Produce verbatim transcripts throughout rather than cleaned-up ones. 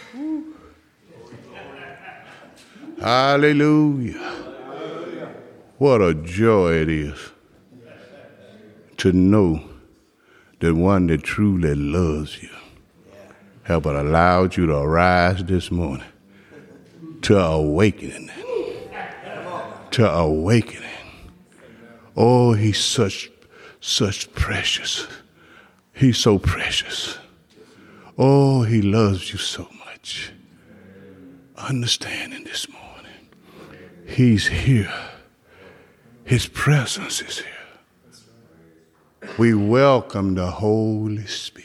Hallelujah. What a joy it is to know that one that truly loves you have allowed you to arise this morning to awakening. To awakening. Oh, he's such, such precious. He's so precious. Oh, he loves you so much. Understanding this morning. He's here. His presence is here. We welcome the Holy Spirit.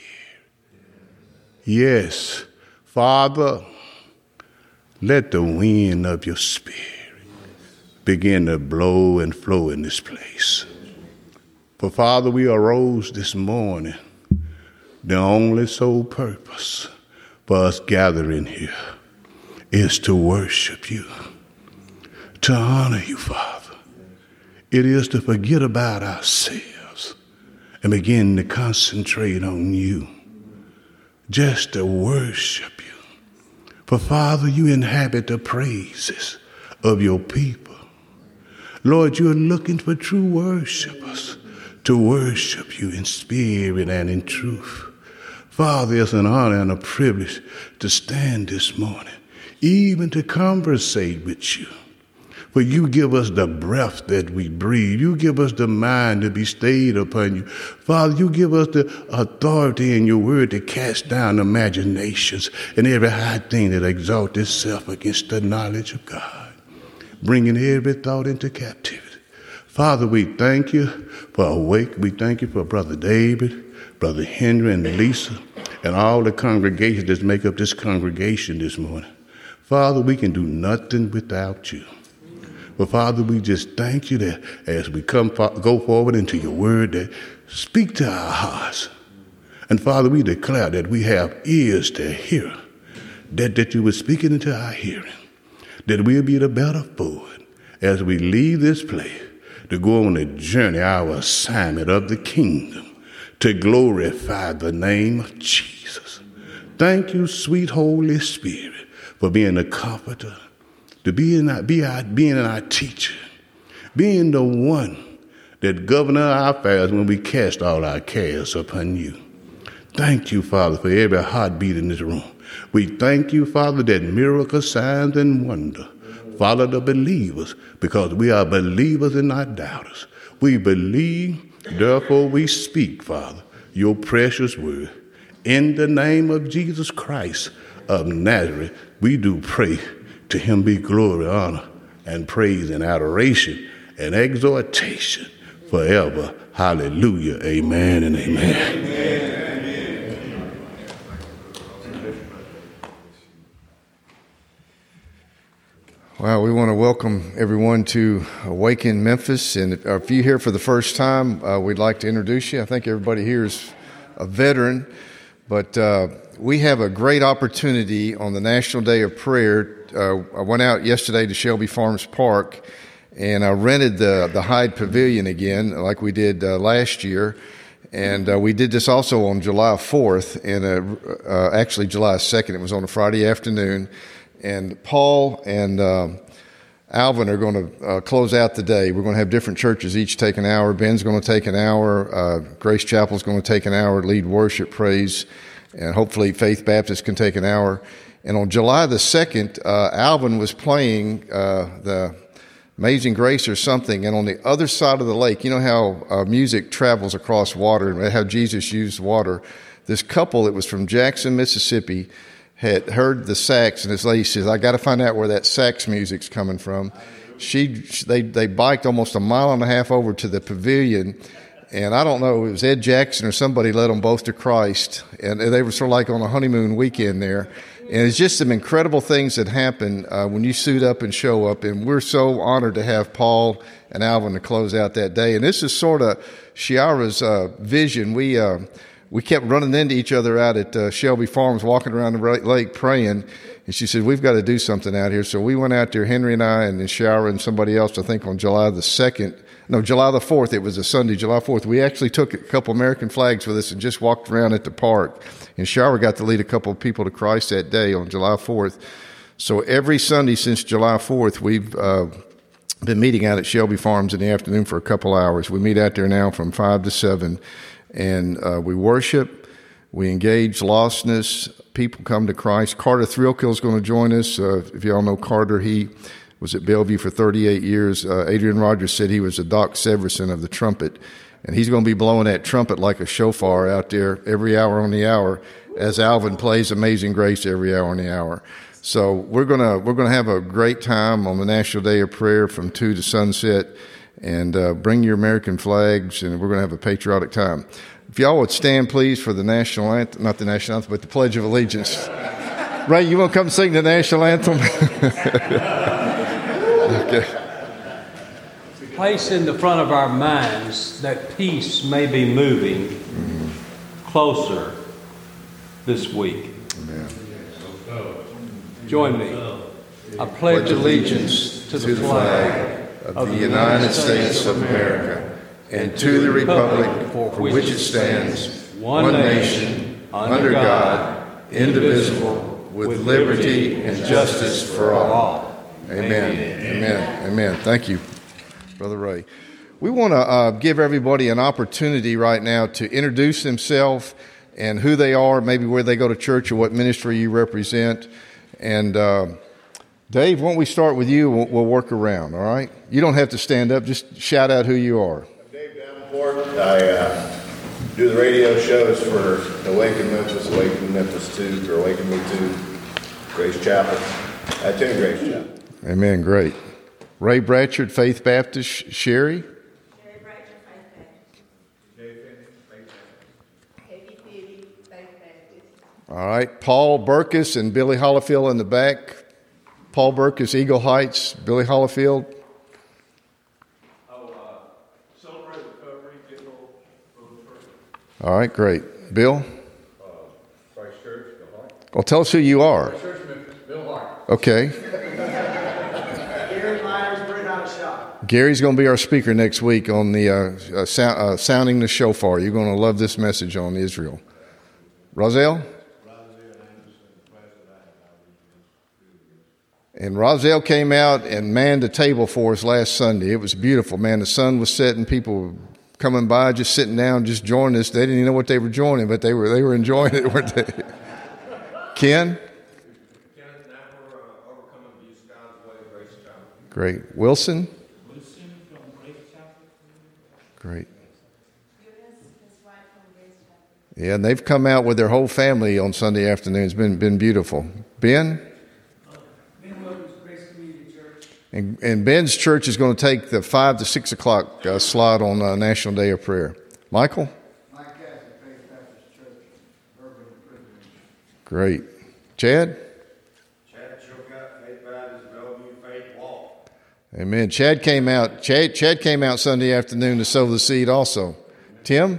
Yes, Father, let the wind of your Spirit begin to blow and flow in this place. For Father, we arose this morning, the only sole purpose for us gathering here is to worship you, to honor you, Father. It is to forget about ourselves and begin to concentrate on you, just to worship you. For Father, you inhabit the praises of your people. Lord, you're looking for true worshipers to worship you in spirit and in truth. Father, it's an honor and a privilege to stand this morning, even to conversate with you. For you give us the breath that we breathe. You give us the mind to be stayed upon you. Father, you give us the authority in your word to cast down imaginations and every high thing that exalts itself against the knowledge of God, bringing every thought into captivity. Father, we thank you for awake. We thank you for Brother David, Brother Henry, and Lisa, and all the congregations that make up this congregation this morning. Father, we can do nothing without you. But Father, we just thank you that as we come go forward into your word, that speak to our hearts. And Father, we declare that we have ears to hear, that, that you were speaking into our hearing, that we'll be the better for it as we leave this place to go on a journey, our assignment of the kingdom, to glorify the name of Jesus. Thank you, sweet Holy Spirit, for being a comforter, to be in our, be our, being our teacher, being the one that govern our affairs when we cast all our cares upon you. Thank you, Father, for every heartbeat in this room. We thank you, Father, that miracles, signs, and wonder follow the believers, because we are believers and not doubters. We believe, therefore we speak, Father, your precious word. In the name of Jesus Christ of Nazareth, we do pray. To him be glory, honor, and praise and adoration and exhortation forever. Hallelujah. Amen and amen. Amen. Wow, we want to welcome everyone to Awaken Memphis. And if you're here for the first time, uh, we'd like to introduce you. I think everybody here is a veteran, but uh, we have a great opportunity on the National Day of Prayer. Uh, I went out yesterday to Shelby Farms Park, and I rented the, the Hyde Pavilion again, like we did uh, last year. And uh, we did this also on July fourth, and uh, uh, actually July second. It was on a Friday afternoon. And Paul and uh, Alvin are going to uh, close out the day. We're going to have different churches each take an hour. Ben's going to take an hour. Uh, Grace Chapel is going to take an hour, lead worship, praise, and hopefully Faith Baptist can take an hour. And on July the second, uh, Alvin was playing uh, the Amazing Grace or something, and on the other side of the lake, you know how uh, music travels across water and how Jesus used water. This couple that was from Jackson, Mississippi, had heard the sax, and this lady says, I got to find out where that sax music's coming from. She, they, they biked almost a mile and a half over to the pavilion, and I don't know, it was Ed Jackson or somebody led them both to Christ, and they were sort of like on a honeymoon weekend there. And it's just some incredible things that happen uh, when you suit up and show up, and we're so honored to have Paul and Alvin to close out that day. And this is sort of Shiara's uh, vision. We uh, we kept running into each other out at uh, Shelby Farms, walking around the lake praying, and she said, we've got to do something out here. So we went out there, Henry and I, and then Shiara and somebody else, I think on July the second, no, July the fourth. It was a Sunday, July fourth. We actually took a couple American flags with us and just walked around at the park. And Shower got to lead a couple of people to Christ that day on July fourth. So every Sunday since July fourth, we've uh, been meeting out at Shelby Farms in the afternoon for a couple hours. We meet out there now from five to seven, and uh, we worship, we engage lostness, people come to Christ. Carter Thrillkill is going to join us. Uh, if you all know Carter, he was at Bellevue for thirty-eight years. Uh, Adrian Rogers said he was a Doc Severson of the trumpet, and he's going to be blowing that trumpet like a shofar out there every hour on the hour as Alvin plays Amazing Grace every hour on the hour. So we're gonna we're gonna have a great time on the National Day of Prayer from two to sunset, and uh, bring your American flags, and we're gonna have a patriotic time. If y'all would stand, please, for the national anthem, not the national anthem, but the Pledge of Allegiance. Ray, you want to come sing the national anthem? Okay. Place in the front of our minds that peace may be moving mm-hmm. closer this week. Amen. Join me. I pledge allegiance to the flag of the United States of America and to the republic for which it stands, one nation, under God, indivisible, with liberty and justice for all. Amen. Amen. Amen. Thank you, Brother Ray. We want to uh, give everybody an opportunity right now to introduce themselves and who they are, maybe where they go to church or what ministry you represent. And uh, Dave, why don't we start with you? We'll, we'll work around, all right? You don't have to stand up. Just shout out who you are. I'm Dave Davenport. I uh, do the radio shows for Awaken Memphis, Awaken Memphis two, or Awaken Me two, Grace Chapel. I attend Grace Chapel. Amen. Great. Ray Bratchard, Faith Baptist. Sherry? Sherry Bratchard, Faith Baptist. Dave Finney, Faith Baptist. Katie Petty, Faith Baptist. All right. Paul Burkus and Billy Hollifield in the back. Paul Burkus, Eagle Heights. Billy Hollifield. Oh, uh, Celebrate Recovery, Digital Church. All right. Great. Bill? Uh, Christ Church, Bill Hart. Well, tell us who you are. Christ Church, Memphis, Bill Hart. Okay. Gary Myers, Bread Out of Shop. Gary's going to be our speaker next week on the uh, uh, sound, uh, sounding the shofar. You're going to love this message on Israel. Roselle? And Roselle came out and manned a table for us last Sunday. It was beautiful, man. The sun was setting, people were coming by, just sitting down, just joining us. They didn't even know what they were joining, but they were they were enjoying it, weren't they? Ken? Great. Wilson? Great. Yeah, and they've come out with their whole family on Sunday afternoon. It's been been beautiful. Ben? And, and Ben's church is going to take the five to six o'clock uh, slot on uh, National Day of Prayer. Michael? Mike Cassidy, Faith Baptist Church, Urban Prison. Great. Chad? Chad Chilcott, Faith Baptist, Bellevue, Faith Walk. Amen. Chad came out. Chad, Chad came out Sunday afternoon to sow the seed also. Tim?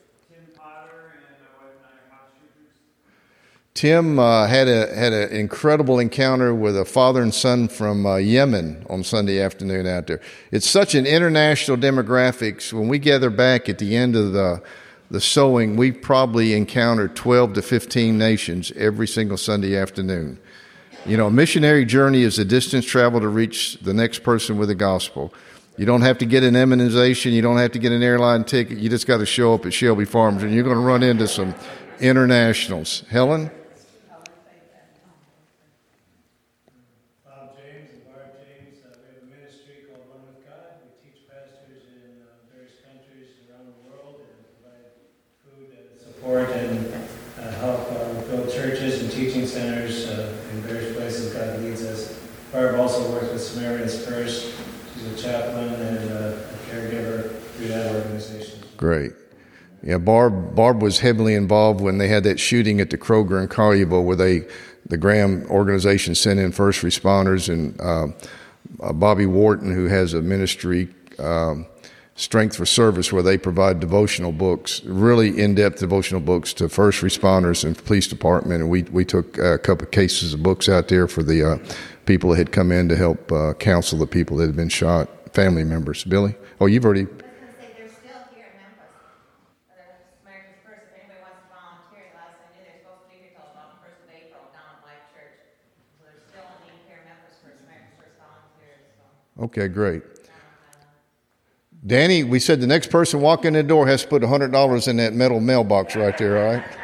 Tim uh, had a had an incredible encounter with a father and son from uh, Yemen on Sunday afternoon out there. It's such an international demographics. When we gather back at the end of the the sowing, we probably encounter twelve to fifteen nations every single Sunday afternoon. You know, a missionary journey is a distance travel to reach the next person with the gospel. You don't have to get an immunization. You don't have to get an airline ticket. You just got to show up at Shelby Farms, and you're going to run into some internationals. Helen? And uh, help uh, build churches and teaching centers uh, in various places God leads us. Barb also works with Samaritan's Purse. She's a chaplain and uh, a caregiver through that organization. Great. Yeah, Barb Barb was heavily involved when they had that shooting at the Kroger in Collierville, where they, the Graham organization sent in first responders, and uh, uh, Bobby Wharton, who has a ministry, um, Strength for Service, where they provide devotional books, really in-depth devotional books to first responders and police department. And we we took a couple of cases of books out there for the uh, people that had come in to help uh, counsel the people that had been shot family members. Billy? Oh, you've already... I was going to say, they're still here in Memphis. They're Samaritan's Purse. If anybody wants to volunteer, last I knew they're supposed to be here till about the first of April down at Life Church. So there's still a need here in Memphis for Samaritan's Purse volunteers. So. Okay, great. Danny, we said the next person walking in the door has to put one hundred dollars in that metal mailbox right there, all right?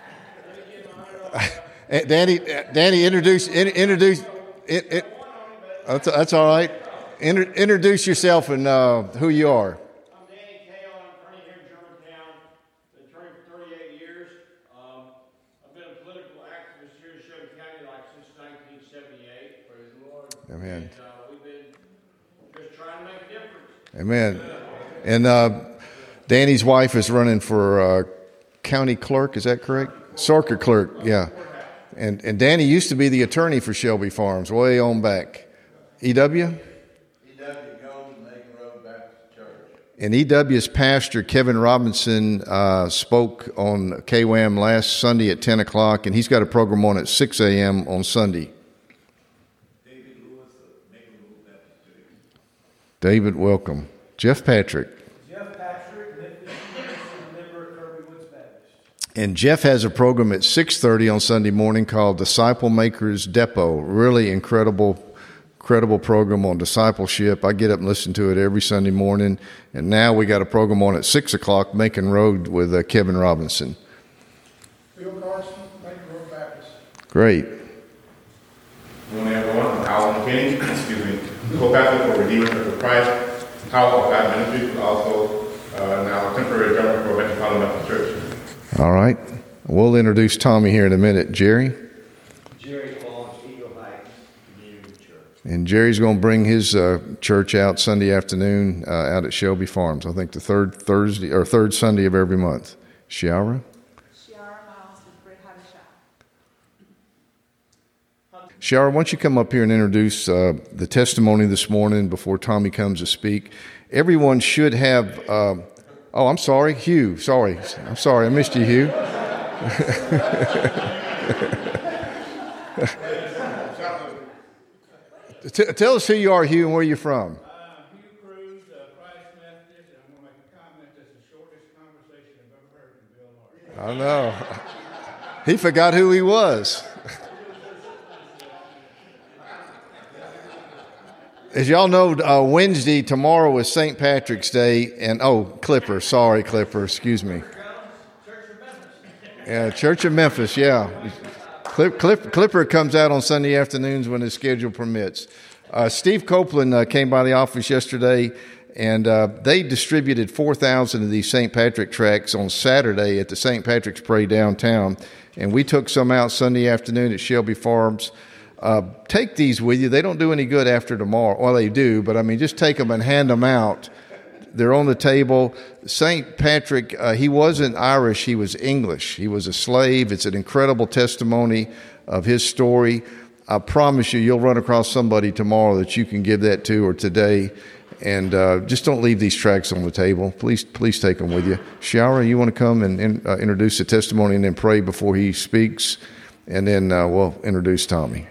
Danny, Danny, introduce, introduce, it, it, that's, that's all right. Inter, introduce yourself and uh, who you are. I'm Danny Kale. I'm attorney here in Germantown. Been attorney for thirty-eight years. Um, I've been a political activist here in Shelby County like since nineteen seventy-eight. Praise the Lord. Amen. And uh, we've been just trying to make a difference. Amen. And uh, Danny's wife is running for uh, county clerk. Is that correct? Circuit clerk. Yeah. And and Danny used to be the attorney for Shelby Farms, way on back. E W. E W Jones and Macon Road Baptist Church. And E W's pastor, Kevin Robinson, uh, spoke on K W A M last Sunday at ten o'clock, and he's got a program on at six a.m. on Sunday. David Lewis of Macon Road Baptist Church. David, welcome. Jeff Patrick. Jeff Patrick, Memphis, member Kirby Woods Baptist. And Jeff has a program at six thirty on Sunday morning called Disciple Makers Depot. Really incredible, incredible program on discipleship. I get up and listen to it every Sunday morning. And now we got a program on at six o'clock, Macon Road, with uh, Kevin Robinson. Bill Carson, Macon Road Baptist. Great. Good morning, everyone. I'm Alan Kenny, excuse me, co-pastor for Redeemer Church of Christ, Power of God Ministries, but also uh, now a temporary drummer for Metropolitan Baptist Church. All right. We'll introduce Tommy here in a minute. Jerry? Jerry Hall, Eagle Heights Community Church. And Jerry's going to bring his uh, church out Sunday afternoon uh, out at Shelby Farms. I think the third Thursday or third Sunday of every month. Shiara? Shiara Miles with Brit Hadashah. Shiara, why don't you come up here and introduce uh, the testimony this morning before Tommy comes to speak? Everyone should have. Uh, oh, I'm sorry, Hugh. Sorry, I'm sorry, I missed you, Hugh. T- tell us who you are, Hugh, and where you're from. Uh, Hugh Cruz, uh, Christ Methodist, and I'm going to make a comment that's the shortest conversation I've ever heard from Bill Hart. I know. He forgot who he was. As y'all know, uh, Wednesday, tomorrow is Saint Patrick's Day, and oh, Clipper, sorry, Clipper, excuse me. Yeah, Church of Memphis, yeah. Clip, Clip, Clipper comes out on Sunday afternoons when his schedule permits. Uh, Steve Copeland uh, came by the office yesterday, and uh, they distributed four thousand of these Saint Patrick tracts on Saturday at the Saint Patrick's Parade downtown, and we took some out Sunday afternoon at Shelby Farms. Uh, take these with you. They don't do any good after tomorrow. Well, they do, but I mean, just take them and hand them out. They're on the table. Saint Patrick, uh, he wasn't Irish, he was English. He was a slave. It's an incredible testimony of his story. I promise you, you'll run across somebody tomorrow that you can give that to, or today. And uh, just don't leave these tracts on the table. Please, please take them with you. Shiara, you want to come and in, uh, introduce the testimony and then pray before he speaks? And then uh, we'll introduce Tommy.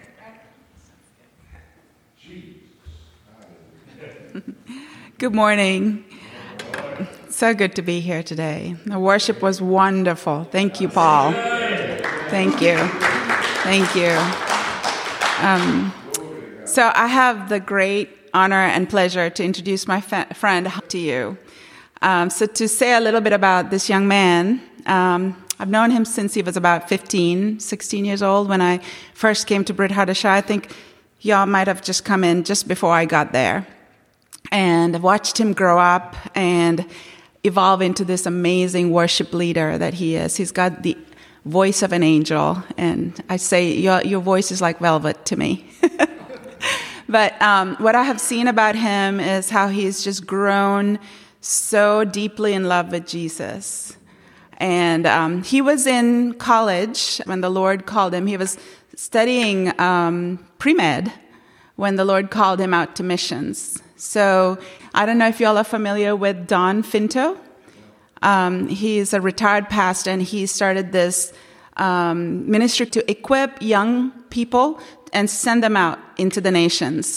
Good morning. So good to be here today. The worship was wonderful. Thank you, Paul. Thank you. Thank you. Um, so I have the great honor and pleasure to introduce my fa- friend to you. Um, so to say a little bit about this young man, um, I've known him since he was about fifteen, sixteen years old when I first came to Brit Hadashah. I think y'all might have just come in just before I got there. And I've watched him grow up and evolve into this amazing worship leader that he is. He's got the voice of an angel, and I say your your voice is like velvet to me. But um, what I have seen about him is how he's just grown so deeply in love with Jesus. And um, he was in college when the Lord called him. He was studying um, pre-med when the Lord called him out to missions. So I don't know if y'all are familiar with Don Finto. Um, he's a retired pastor, and he started this um, ministry to equip young people and send them out into the nations.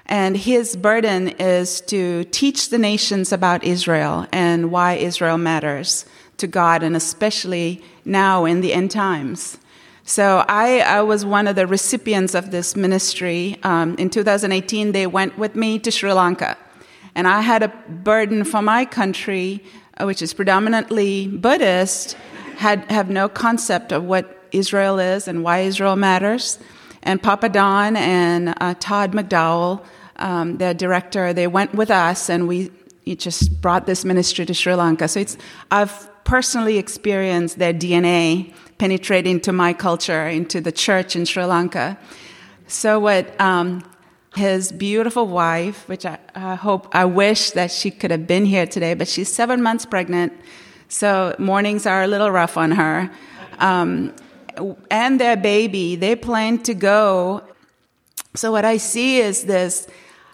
And his burden is to teach the nations about Israel and why Israel matters to God, and especially now in the end times. So I, I was one of the recipients of this ministry. Um, in two thousand eighteen, they went with me to Sri Lanka. And I had a burden for my country, which is predominantly Buddhist, had have no concept of what Israel is and why Israel matters. And Papa Don and uh, Todd McDowell, um, their director, they went with us, and we just brought this ministry to Sri Lanka. So it's I've personally experienced their D N A penetrate into my culture, into the church in Sri Lanka. So what um, his beautiful wife, which I, I hope, I wish that she could have been here today, but she's seven months pregnant, so mornings are a little rough on her. Um, and their baby, they plan to go. So what I see is this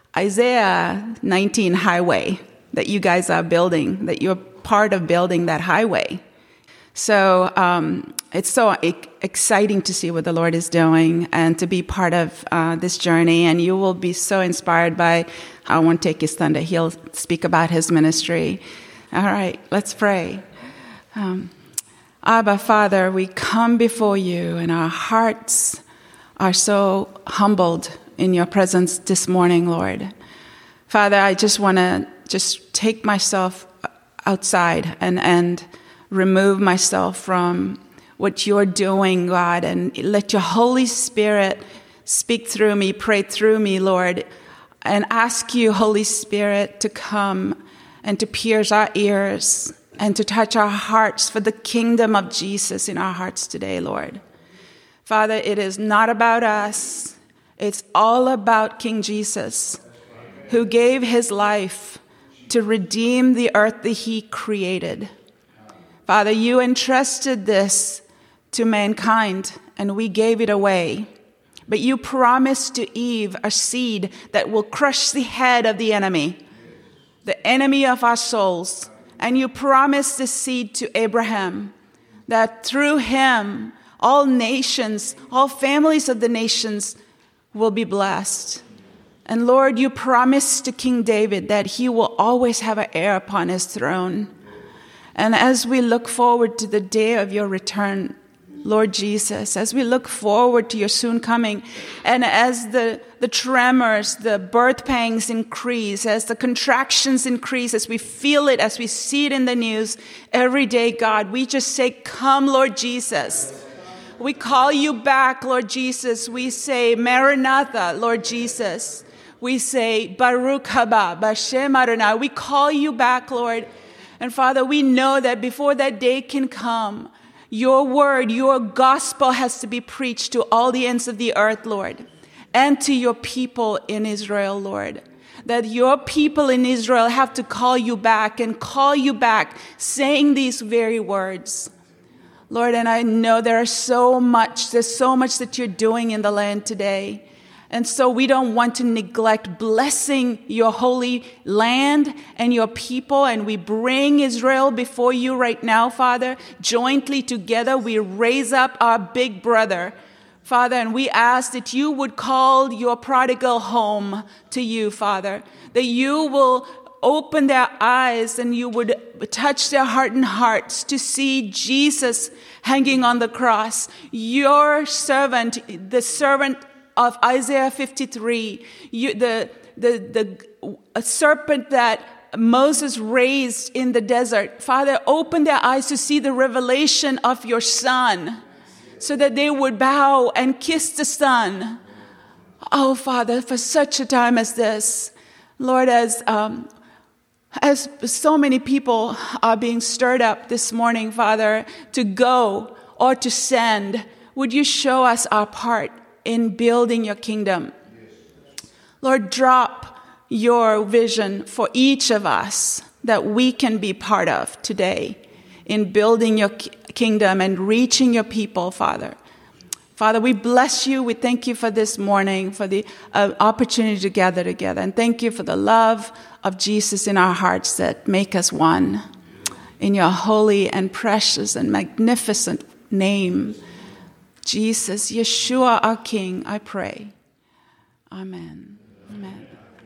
Isaiah nineteen highway that you guys are building, that you're part of building that highway. So um, it's so e- exciting to see what the Lord is doing and to be part of uh, this journey. And you will be so inspired by, I won't take his thunder, he'll speak about his ministry. All right, let's pray. Um, Abba, Father, we come before you, and our hearts are so humbled in your presence this morning, Lord. Father, I just want to just take myself outside and, and remove myself from what you're doing, God, and let your Holy Spirit speak through me, pray through me, Lord, and ask you, Holy Spirit, to come and to pierce our ears and to touch our hearts for the kingdom of Jesus in our hearts today, Lord. Father, it is not about us. It's all about King Jesus, who gave his life to redeem the earth that he created. Father, you entrusted this to mankind, and we gave it away. But you promised to Eve a seed that will crush the head of the enemy, the enemy of our souls. And you promised this seed to Abraham, that through him, all nations, all families of the nations will be blessed. And Lord, you promised to King David that he will always have an heir upon his throne. And as we look forward to the day of your return, Lord Jesus, as we look forward to your soon coming, and as the, the tremors, the birth pangs increase, as the contractions increase, as we feel it, as we see it in the news every day, God, we just say, come, Lord Jesus. We call you back, Lord Jesus. We say, Maranatha, Lord Jesus. We say, Baruch haba, Bashem Adonai. We call you back, Lord. And Father, we know that before that day can come, your word, your gospel has to be preached to all the ends of the earth, Lord, and to your people in Israel, Lord. That your people in Israel have to call you back and call you back, saying these very words. Lord, and I know there are so much, there's so much that you're doing in the land today. And so we don't want to neglect blessing your holy land and your people. And we bring Israel before you right now, Father. Jointly together, we raise up our big brother, Father, and we ask that you would call your prodigal home to you, Father. That you will open their eyes and you would touch their hardened hearts to see Jesus hanging on the cross. Your servant, the servant of Isaiah fifty-three, you, the, the, the a serpent that Moses raised in the desert. Father, open their eyes to see the revelation of your Son so that they would bow and kiss the Son. Oh, Father, for such a time as this, Lord, as um, as so many people are being stirred up this morning, Father, to go or to send, would you show us our part in building your kingdom? Lord, drop your vision for each of us that we can be part of today in building your kingdom and reaching your people, Father. Father, we bless you. We thank you for this morning, for the uh, opportunity to gather together. And thank you for the love of Jesus in our hearts that make us one. In your holy and precious and magnificent name, Jesus, Yeshua, our King, I pray. Amen. Amen.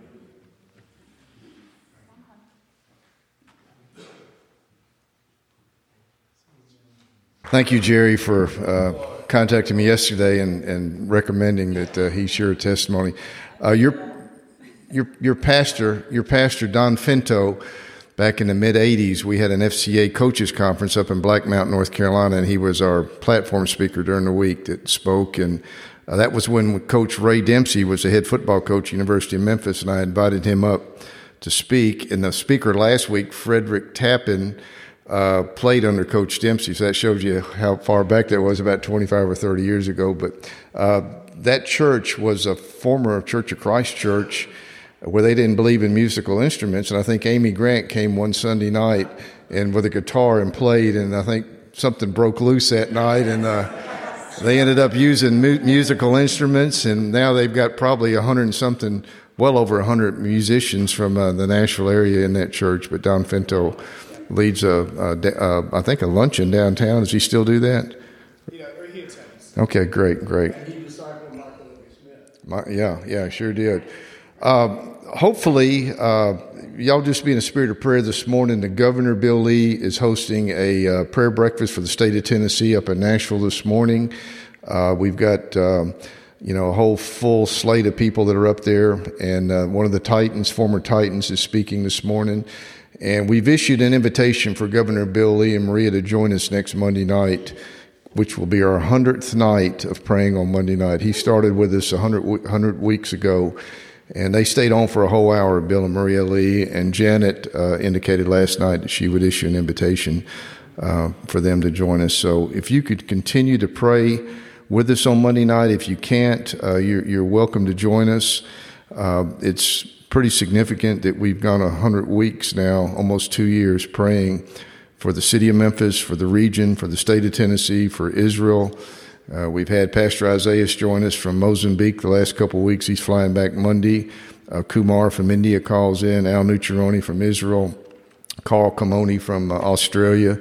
Thank you, Jerry, for uh, contacting me yesterday and, and recommending that uh, he share a testimony. Uh, your, your, your pastor, your pastor Don Finto, back in the mid eighties, we had an F C A coaches conference up in Black Mountain, North Carolina, and he was our platform speaker during the week that spoke. And uh, that was when Coach Ray Dempsey was the head football coach at University of Memphis, and I invited him up to speak. And the speaker last week, Frederick Tappan, Uh, played under Coach Dempsey, so that shows you how far back that was, about twenty-five or thirty years ago. But uh, that church was a former Church of Christ church where they didn't believe in musical instruments, and I think Amy Grant came one Sunday night and with a guitar and played, and I think something broke loose that night, and uh, they ended up using mu- musical instruments, and now they've got probably a hundred and something, well over a hundred musicians from uh, the Nashville area in that church. But Don Finto leads a, a, a, I think, a luncheon downtown. Does he still do that? Yeah, he attends. Okay, great, great. And he discipled Michael W. Smith. My, yeah, yeah, sure did. Uh, hopefully, uh, y'all just be in a spirit of prayer this morning. The Governor, Bill Lee, is hosting a uh, prayer breakfast for the state of Tennessee up in Nashville this morning. Uh, we've got, um, you know, a whole full slate of people that are up there, and uh, one of the Titans, former Titans, is speaking this morning. And we've issued an invitation for Governor Bill Lee and Maria to join us next Monday night, which will be our hundredth night of praying on Monday night. He started with us a hundred, hundred weeks ago, and they stayed on for a whole hour, Bill and Maria Lee. And Janet uh, indicated last night that she would issue an invitation uh, for them to join us. So if you could continue to pray with us on Monday night. If you can't, uh, you're, you're welcome to join us. Uh, it's pretty significant that we've gone a hundred weeks now, almost two years, praying for the city of Memphis, for the region, for the state of Tennessee, for Israel. Uh, we've had Pastor Isaiah join us from Mozambique the last couple of weeks. He's flying back Monday. Uh, Kumar from India calls in. Al Nucciaroni from Israel. Carl Kamoni from uh, Australia.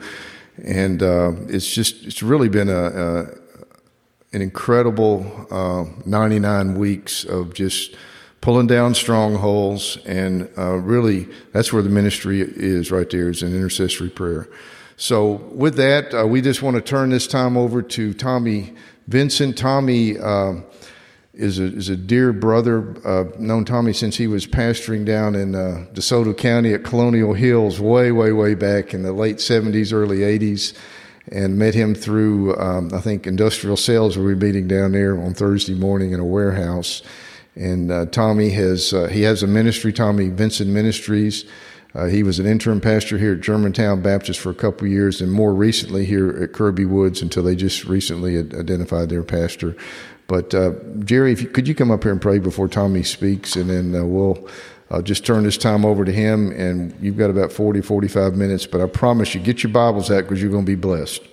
And uh, it's just, it's really been a, a an incredible uh, ninety-nine weeks of just pulling down strongholds, and uh, really, that's where the ministry is right there, is in intercessory prayer. So with that, uh, we just want to turn this time over to Tommy Vincent. Tommy uh, is, a, is a dear brother. Uh, known Tommy since he was pastoring down in uh, DeSoto County at Colonial Hills way, way, way back in the late seventies, early eighties, and met him through, um, I think, industrial sales. We were meeting down there on Thursday morning in a warehouse. And uh, Tommy has uh, he has a ministry, Tommy Vincent Ministries. Uh, he was an interim pastor here at Germantown Baptist for a couple of years, and more recently here at Kirby Woods until they just recently identified their pastor. But uh, Jerry, if you, could you come up here and pray before Tommy speaks, and then uh, we'll uh, just turn this time over to him. And you've got about forty, forty-five minutes, but I promise you, get your Bibles out because you're going to be blessed.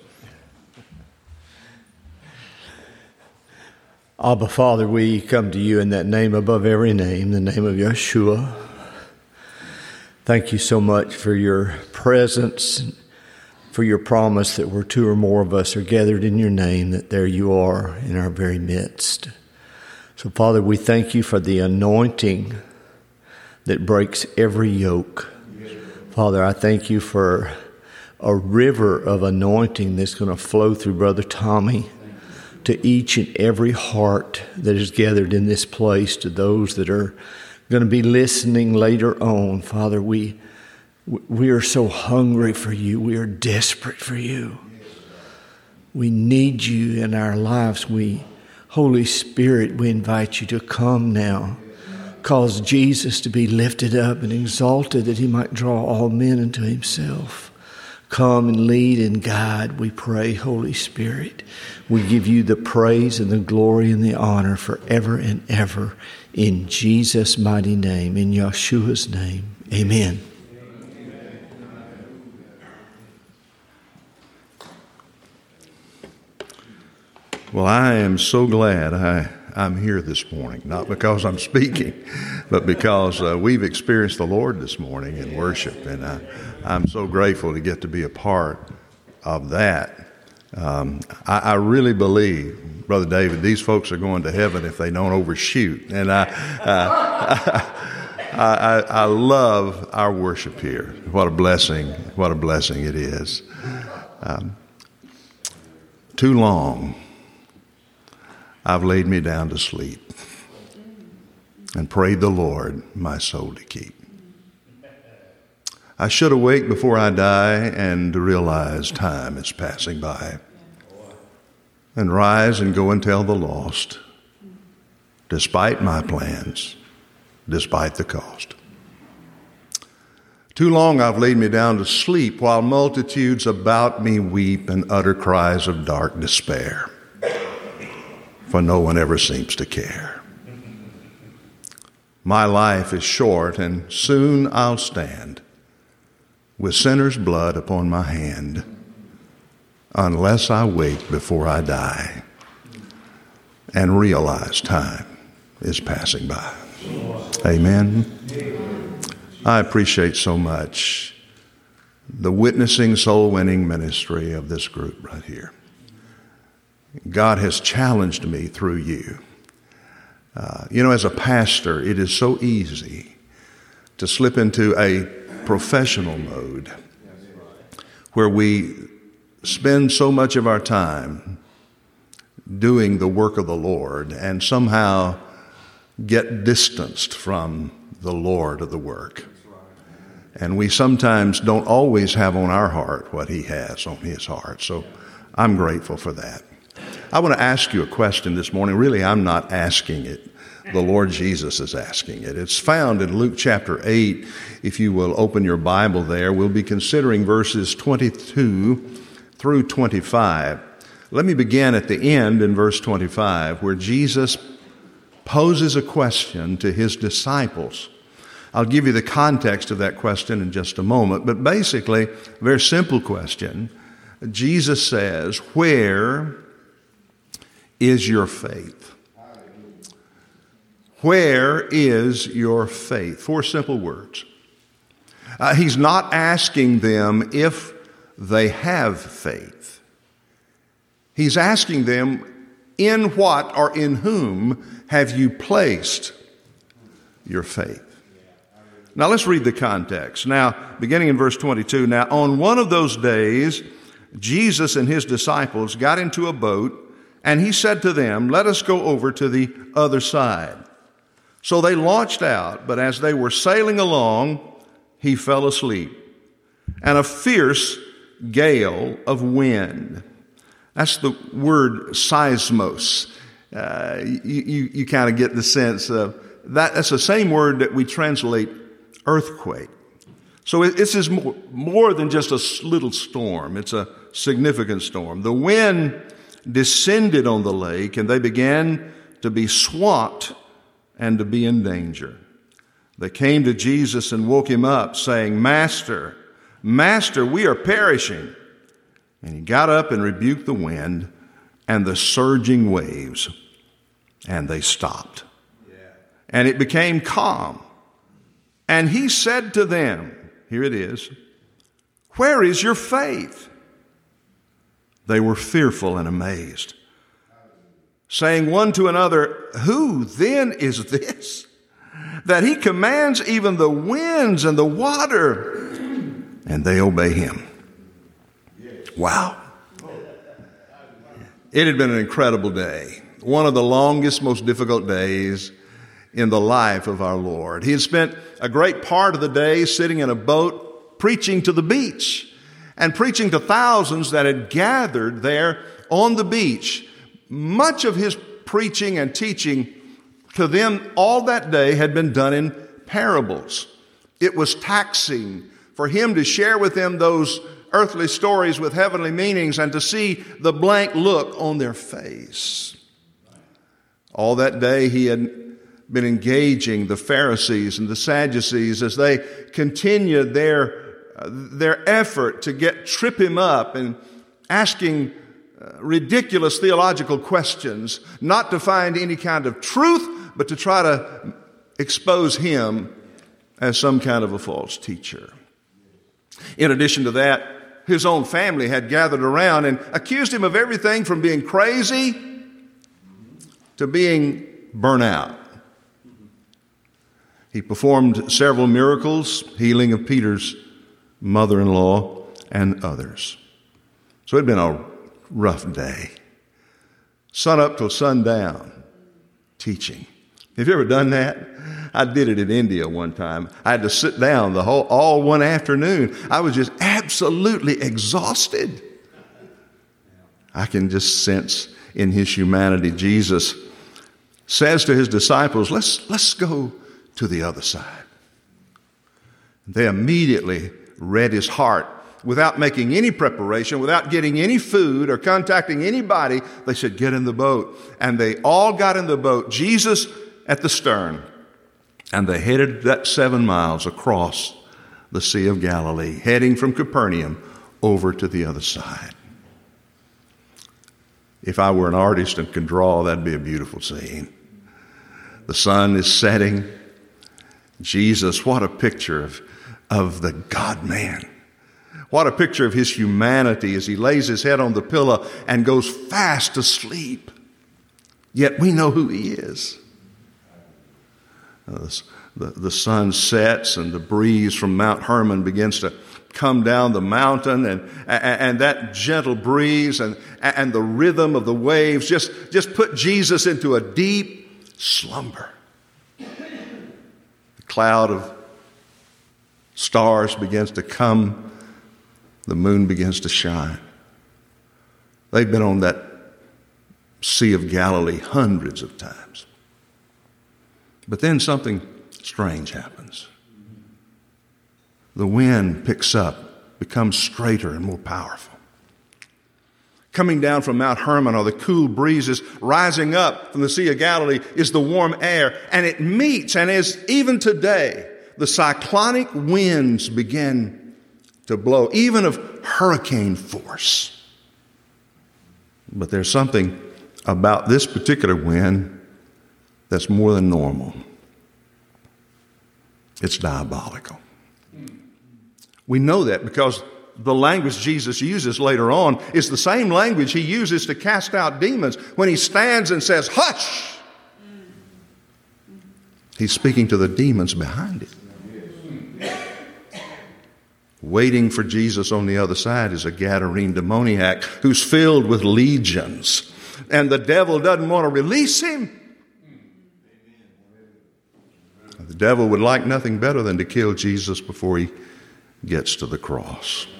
Abba, Father, we come to you in that name above every name, the name of Yeshua. Thank you so much for your presence, for your promise that where two or more of us are gathered in your name, that there you are in our very midst. So, Father, we thank you for the anointing that breaks every yoke. Father, I thank you for a river of anointing that's going to flow through Brother Tommy to each and every heart that is gathered in this place, to those that are going to be listening later on. Father, we we are so hungry for you. We are desperate for you. We need you in our lives. We, Holy Spirit, we invite you to come now. Cause Jesus to be lifted up and exalted, that he might draw all men unto himself. Come and lead and guide, we pray, Holy Spirit. We give you the praise and the glory and the honor forever and ever. In Jesus' mighty name, in Yeshua's name, amen. Well, I am so glad I, I'm here this morning, not because I'm speaking, but because uh, we've experienced the Lord this morning in worship, and I, I'm so grateful to get to be a part of that. Um, I, I really believe, Brother David, these folks are going to heaven if they don't overshoot. And I, uh, I, I, I love our worship here. What a blessing! What a blessing it is. Um, too long, I've laid me down to sleep and prayed the Lord my soul to keep. I should awake before I die and realize time is passing by, and rise and go and tell the lost, despite my plans, despite the cost. Too long I've laid me down to sleep while multitudes about me weep and utter cries of dark despair, for no one ever seems to care. My life is short, and soon I'll stand with sinner's blood upon my hand, unless I wake before I die and realize time is passing by. Amen. I appreciate so much the witnessing, soul-winning ministry of this group right here. God has challenged me through you. Uh, you know, as a pastor, it is so easy to slip into a professional mode where we spend so much of our time doing the work of the Lord and somehow get distanced from the Lord of the work. And we sometimes don't always have on our heart what he has on his heart. So I'm grateful for that. I want to ask you a question this morning. Really, I'm not asking it. The Lord Jesus is asking it. It's found in Luke chapter eight. If you will open your Bible there, we'll be considering verses twenty-two through twenty-five. Let me begin at the end in verse twenty-five, where Jesus poses a question to his disciples. I'll give you the context of that question in just a moment, but basically, a very simple question. Jesus says, "Where is your faith?" Where is your faith? Four simple words. Uh, he's not asking them if they have faith. He's asking them, in what or in whom have you placed your faith? Now let's read the context. Now, beginning in verse twenty-two, now on one of those days, Jesus and his disciples got into a boat, and he said to them, "Let us go over to the other side." So they launched out, but as they were sailing along, he fell asleep. And a fierce gale of wind. That's the word seismos. Uh, you you, you kind of get the sense of that. That's the same word that we translate earthquake. So it, this is more, more than just a little storm. It's a significant storm. The wind descended on the lake, and they began to be swamped and to be in danger. They came to Jesus and woke him up, saying, "Master, Master, we are perishing." And he got up and rebuked the wind and the surging waves, and they stopped. Yeah. And it became calm. And he said to them, here it is, "Where is your faith?" They were fearful and amazed, saying one to another, "Who then is this, that he commands even the winds and the water, and they obey him?" Wow. It had been an incredible day, one of the longest, most difficult days in the life of our Lord. He had spent a great part of the day sitting in a boat preaching to the beach and preaching to thousands that had gathered there on the beach. Much of his preaching and teaching to them all that day had been done in parables. It was taxing for him to share with them those earthly stories with heavenly meanings and to see the blank look on their face. All that day he had been engaging the Pharisees and the Sadducees as they continued their, uh, their effort to get trip him up and asking uh, ridiculous theological questions, not to find any kind of truth, but to try to expose him as some kind of a false teacher. In addition to that, his own family had gathered around and accused him of everything from being crazy to being burnt out. He performed several miracles, healing of Peter's mother-in-law and others. So it had been a rough day. Sun up till sundown, teaching. Have you ever done that? I did it in India one time. I had to sit down the whole, all one afternoon. I was just absolutely exhausted. I can just sense in his humanity, Jesus says to his disciples, let's, let's go to the other side. They immediately read his heart. Without making any preparation, without getting any food or contacting anybody, they said, get in the boat. And they all got in the boat, Jesus at the stern. And they headed that seven miles across the Sea of Galilee, heading from Capernaum over to the other side. If I were an artist and could draw, that'd be a beautiful scene. The sun is setting. Jesus, what a picture of, of the God-man. What a picture of his humanity as he lays his head on the pillow and goes fast asleep. Yet we know who he is. Uh, the, the sun sets and the breeze from Mount Hermon begins to come down the mountain, and, and, and that gentle breeze and, and the rhythm of the waves just, just put Jesus into a deep slumber. The cloud of stars begins to come. The moon begins to shine. They've been on that Sea of Galilee hundreds of times. But then something strange happens. The wind picks up, becomes straighter and more powerful. Coming down from Mount Hermon are the cool breezes. Rising up from the Sea of Galilee is the warm air. And it meets, and as even today, the cyclonic winds begin to blow, even of hurricane force. But there's something about this particular wind that's more than normal. It's diabolical. We know that because the language Jesus uses later on is the same language he uses to cast out demons when he stands and says, hush! He's speaking to the demons behind it. Waiting for Jesus on the other side is a Gadarene demoniac who's filled with legions. And the devil doesn't want to release him. The devil would like nothing better than to kill Jesus before he gets to the cross.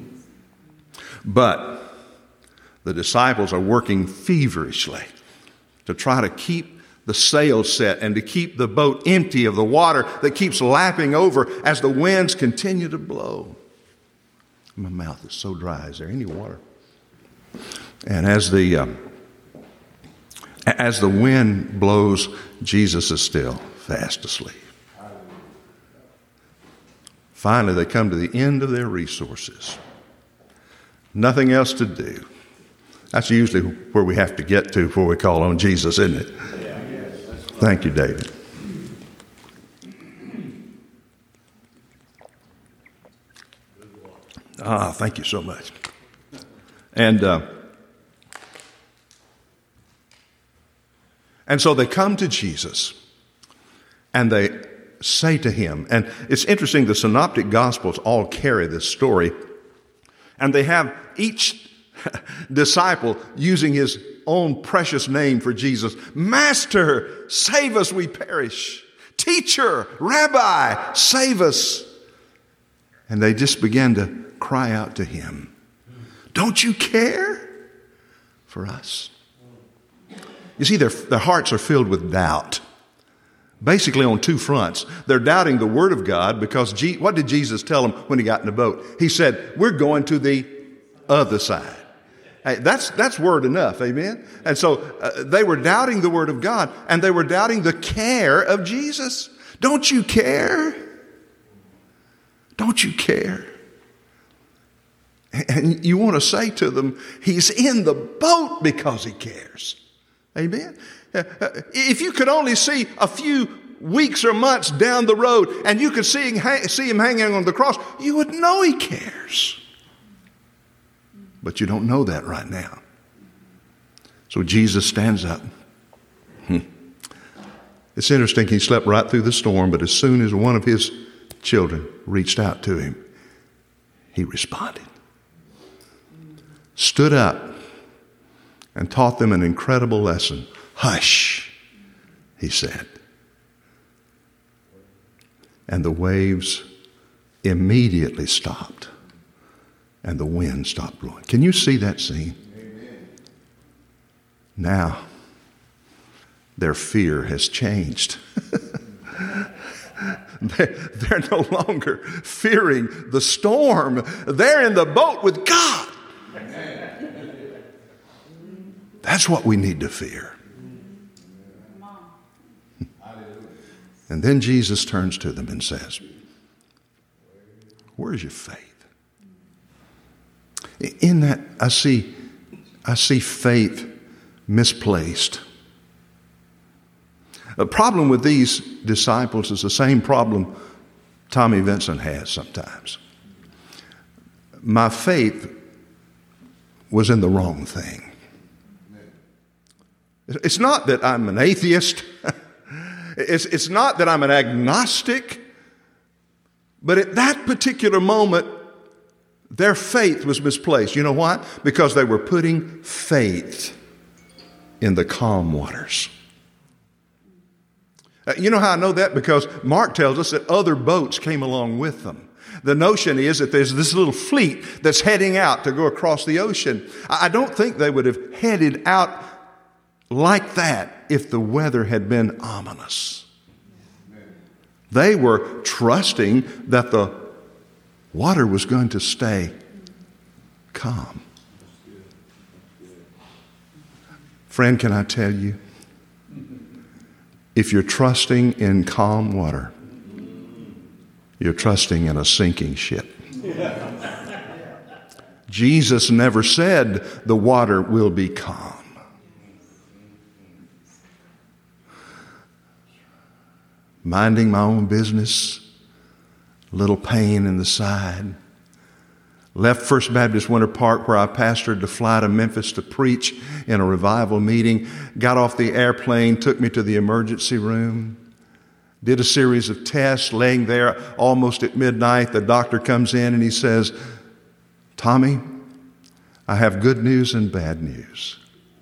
But the disciples are working feverishly to try to keep the sails set and to keep the boat empty of the water that keeps lapping over as the winds continue to blow. My mouth is so dry. Is there any water? And as the um, as the wind blows, Jesus is still fast asleep. Finally, they come to the end of their resources. Nothing else to do. That's usually where we have to get to before we call on Jesus, isn't it? Thank you, David. Ah, thank you so much. And uh, and so they come to Jesus, and they say to him, and it's interesting, the Synoptic Gospels all carry this story, and they have each disciple using his own precious name for Jesus. Master, save us, we perish. Teacher, Rabbi, save us. And they just began to cry out to him. Don't you care for us? You see, their, their hearts are filled with doubt. Basically on two fronts. They're doubting the Word of God because G- what did Jesus tell them when he got in the boat? He said, we're going to the other side. Hey, that's, that's word enough, amen? And so uh, they were doubting the Word of God, and they were doubting the care of Jesus. Don't you care? Don't you care? And you want to say to them, he's in the boat because he cares. Amen? If you could only see a few weeks or months down the road and you could see him, see him hanging on the cross, you would know he cares. But you don't know that right now. So Jesus stands up. Hmm. It's interesting, he slept right through the storm, but as soon as one of his children reached out to him, he responded. Stood up and taught them an incredible lesson. Hush, he said. And the waves immediately stopped, and the wind stopped blowing. Can you see that scene? Amen. Now, their fear has changed. they're, they're no longer fearing the storm. They're in the boat with God. That's what we need to fear. And then Jesus turns to them and says, where's your faith? In that, I see, I see faith misplaced. The problem with these disciples is the same problem Tommy Vincent has sometimes. My faith was in the wrong thing. It's not that I'm an atheist. It's, it's not that I'm an agnostic. But at that particular moment, their faith was misplaced. You know why? Because they were putting faith in the calm waters. Uh, you know how I know that? Because Mark tells us that other boats came along with them. The notion is that there's this little fleet that's heading out to go across the ocean. I, I don't think they would have headed out like that if the weather had been ominous. They were trusting that the water was going to stay calm. Friend, can I tell you, if you're trusting in calm water, you're trusting in a sinking ship. Jesus never said the water will be calm. Minding my own business, a little pain in the side. Left First Baptist Winter Park, where I pastored, to fly to Memphis to preach in a revival meeting. Got off the airplane, took me to the emergency room. Did a series of tests, laying there almost at midnight. The doctor comes in and he says, Tommy, I have good news and bad news.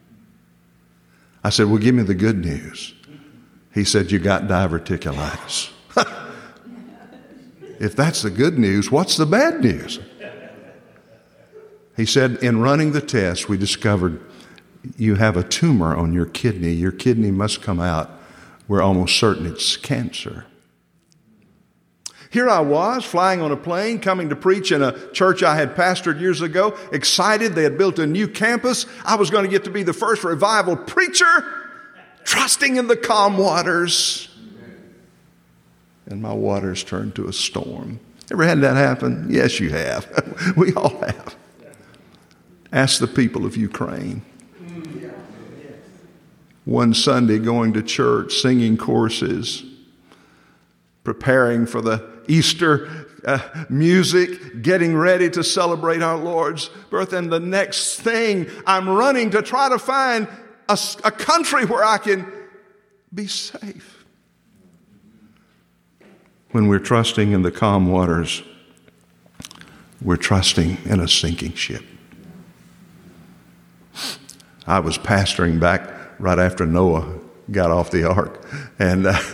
I said, well, give me the good news. He said, you got diverticulitis. If that's the good news, what's the bad news? He said, in running the test, we discovered you have a tumor on your kidney. Your kidney must come out. We're almost certain it's cancer. Here I was, flying on a plane, coming to preach in a church I had pastored years ago, excited. They had built a new campus. I was going to get to be the first revival preacher, trusting in the calm waters. And my waters turned to a storm. Ever had that happen? Yes, you have. We all have. Ask the people of Ukraine. One Sunday, going to church, singing choruses, preparing for the Easter uh, music, getting ready to celebrate our Lord's birth. And the next thing, I'm running to try to find a, a country where I can be safe. When we're trusting in the calm waters, we're trusting in a sinking ship. I was pastoring back right after Noah got off the ark, and uh,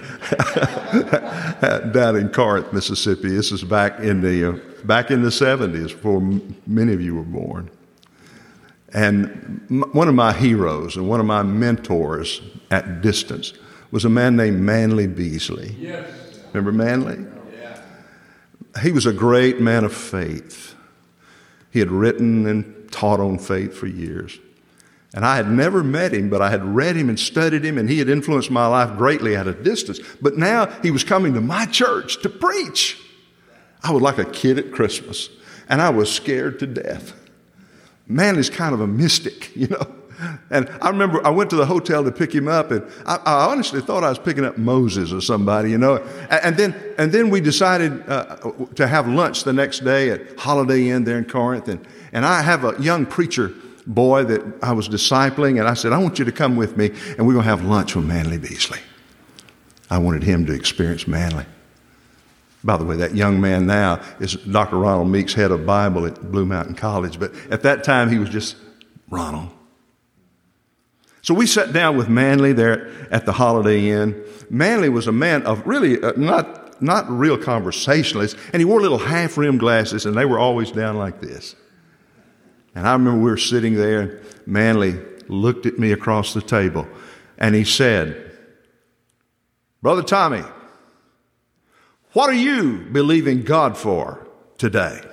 down in Corinth, Mississippi. This is back in the uh, back in the seventies, before m- many of you were born. And m- one of my heroes and one of my mentors at distance was a man named Manly Beasley. Yes. Remember Manly? Yeah. He was a great man of faith. He had written and taught on faith for years. And I had never met him, but I had read him and studied him, and he had influenced my life greatly at a distance. But now he was coming to my church to preach. I was like a kid at Christmas, and I was scared to death. Man is kind of a mystic, you know. And I remember I went to the hotel to pick him up, and I, I honestly thought I was picking up Moses or somebody, you know. And, and then and then we decided uh, to have lunch the next day at Holiday Inn there in Corinth. And, and I have a young preacher boy that I was discipling, and I said, I want you to come with me, and we're going to have lunch with Manley Beasley. I wanted him to experience Manley. By the way, that young man now is Doctor Ronald Meeks, head of Bible at Blue Mountain College. But at that time, he was just Ronald. So we sat down with Manley there at the Holiday Inn. Manley was a man of really uh, not not a real conversationalist, and he wore little half-rimmed glasses, and they were always down like this. And I remember we were sitting there, and Manley looked at me across the table, and he said, Brother Tommy, what are you believing God for today?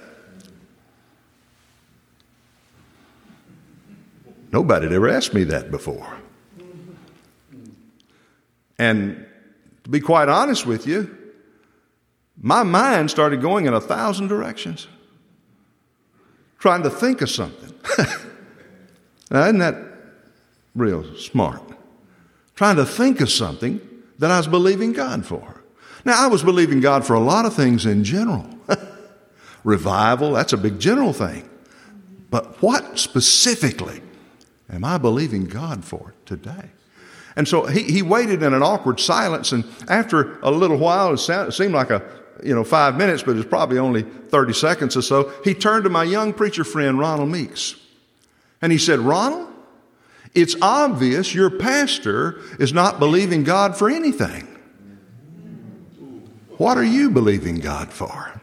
Nobody had ever asked me that before. And to be quite honest with you, my mind started going in a thousand directions, trying to think of something. Now, isn't that real smart? Trying to think of something that I was believing God for. Now, I was believing God for a lot of things in general. Revival, that's a big general thing. But what specifically am I believing God for today? And so he, he waited in an awkward silence, and after a little while, it, sound, it seemed like a you know five minutes, but it was probably only thirty seconds or so, he turned to my young preacher friend, Ronald Meeks, and he said, Ronald, it's obvious your pastor is not believing God for anything. What are you believing God for?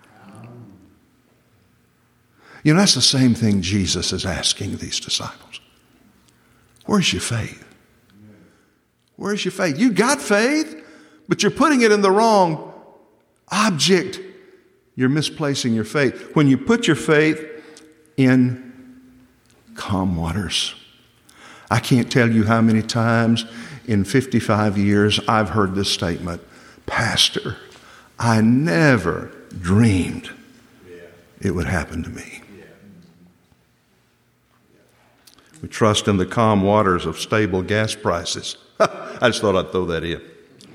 You know, that's the same thing Jesus is asking these disciples. Where's your faith? Where's your faith? You got faith, but you're putting it in the wrong object. You're misplacing your faith. When you put your faith in calm waters. I can't tell you how many times in fifty-five years I've heard this statement, Pastor, I never dreamed it would happen to me. We trust in the calm waters of stable gas prices. I just thought I'd throw that in.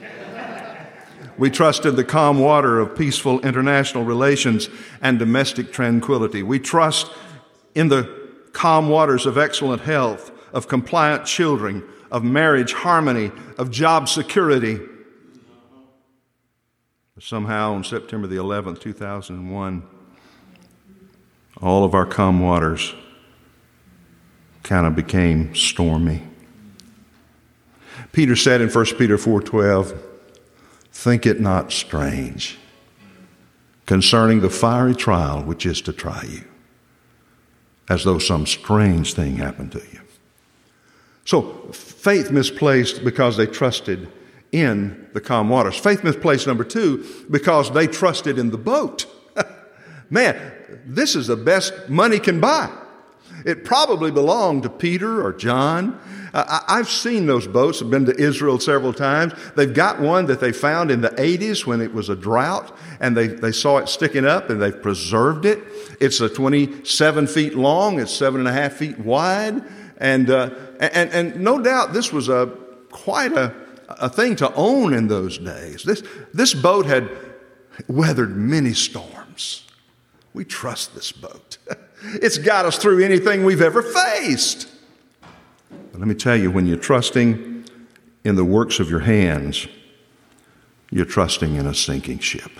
We trust in the calm water of peaceful international relations and domestic tranquility. We trust in the calm waters of excellent health, of compliant children, of marriage harmony, of job security. But somehow on September the eleventh, two thousand one, all of our calm waters kind of became stormy. Peter said in First Peter four twelve, think it not strange concerning the fiery trial which is to try you, as though some strange thing happened to you. So faith misplaced because they trusted in the calm waters. Faith misplaced, number two, because they trusted in the boat. Man, this is the best money can buy. It probably belonged to Peter or John. Uh, I've seen those boats. I've been to Israel several times. They've got one that they found in the eighties when it was a drought, and they, they saw it sticking up, and they've preserved it. It's a twenty-seven feet long. It's seven and a half feet wide. And, uh, and, and no doubt this was a quite a, a thing to own in those days. This, this boat had weathered many storms. We trust this boat. It's got us through anything we've ever faced. But let me tell you, when you're trusting in the works of your hands, you're trusting in a sinking ship.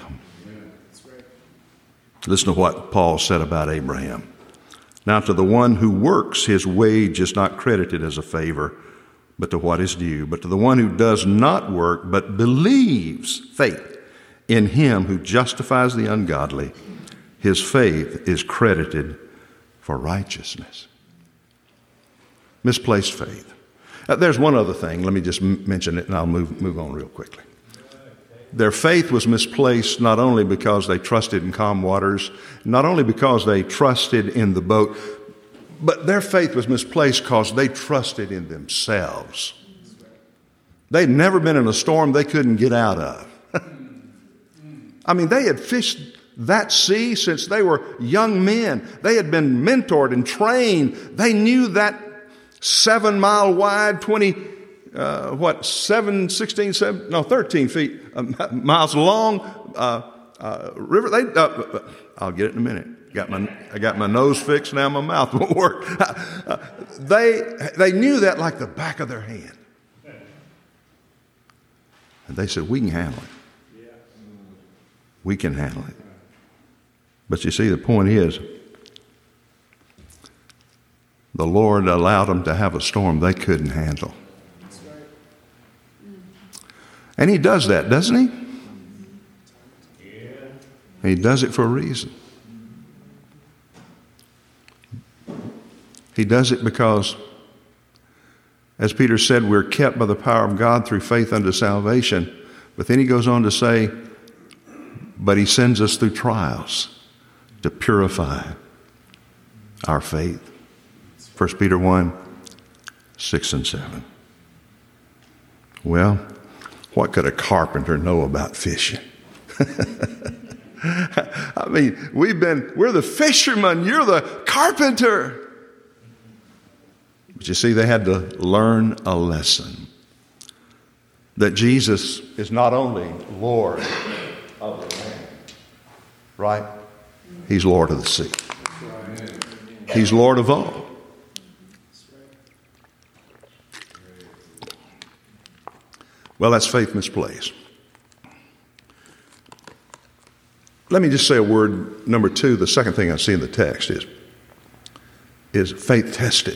Listen to what Paul said about Abraham. Now to the one who works, his wage is not credited as a favor, but to what is due. But to the one who does not work, but believes, faith, in him who justifies the ungodly, his faith is credited for righteousness. Misplaced faith. Uh, there's one other thing. Let me just m- mention it, and I'll move move on real quickly. Their faith was misplaced not only because they trusted in calm waters, not only because they trusted in the boat, but their faith was misplaced because they trusted in themselves. They'd never been in a storm they couldn't get out of. I mean, they had fished that sea since they were young men. They had been mentored and trained. They knew that seven mile wide, twenty, uh, what, seven, sixteen, seven, no, thirteen feet, uh, miles long, uh, uh, river. They, uh, I'll get it in a minute. Got my, I got my nose fixed, now my mouth won't work. Uh, they, they knew that like the back of their hand. And they said, we can handle it. We can handle it. But you see, the point is, the Lord allowed them to have a storm they couldn't handle. And he does that, doesn't he? He does it for a reason. He does it because, as Peter said, we're kept by the power of God through faith unto salvation. But then he goes on to say, but he sends us through trials to purify our faith. First Peter one, six and seven. Well, what could a carpenter know about fishing? I mean, we've been, we're the fishermen, you're the carpenter. But you see, they had to learn a lesson. That Jesus is not only Lord of the land, right? He's Lord of the sea. He's Lord of all. Well, that's faith misplaced. Let me just say a word, number two, the second thing I see in the text is, is faith tested.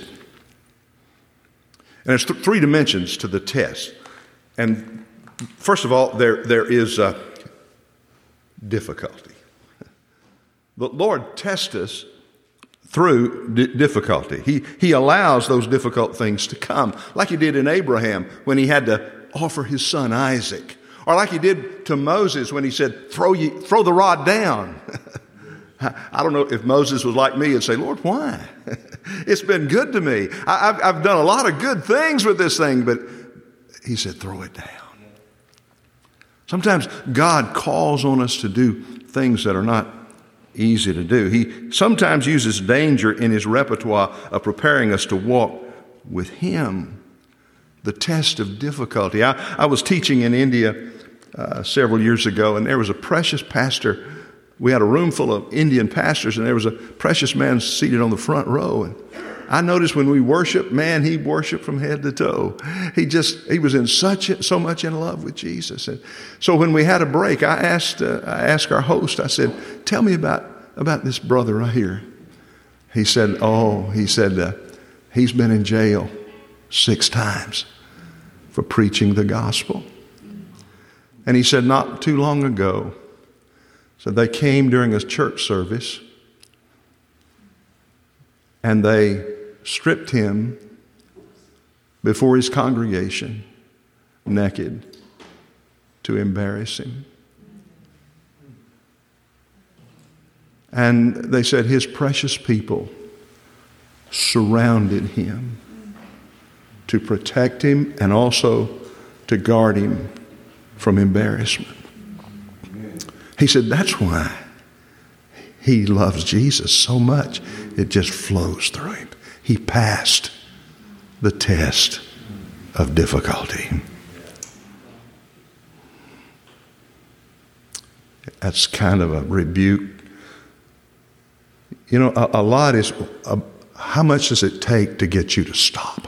And there's th- three dimensions to the test. And first of all, there there is uh, difficulty. The Lord tests us through d- difficulty. He, he allows those difficult things to come, like he did in Abraham when he had to offer his son Isaac, or like he did to Moses when he said, throw, you, throw the rod down. I don't know if Moses was like me and say, Lord, why? It's been good to me. I, I've, I've done a lot of good things with this thing, but he said, throw it down. Sometimes God calls on us to do things that are not easy to do. He sometimes uses danger in his repertoire of preparing us to walk with him. The test of difficulty. I, I was teaching in India uh, several years ago, and there was a precious pastor. We had a room full of Indian pastors, and there was a precious man seated on the front row. And I noticed when we worshiped, man, he worshiped from head to toe. He just, he was in such, so much in love with Jesus. And so when we had a break, I asked, uh, I asked our host, I said, tell me about, about this brother right here. He said, oh, he said, uh, he's been in jail six times for preaching the gospel. And he said, not too long ago, so they came during a church service and they stripped him before his congregation naked to embarrass him. And they said his precious people surrounded him to protect him and also to guard him from embarrassment. He said that's why he loves Jesus so much. It just flows through him. He passed the test of difficulty. That's kind of a rebuke. You know, a, a lot is, a, how much does it take to get you to stop?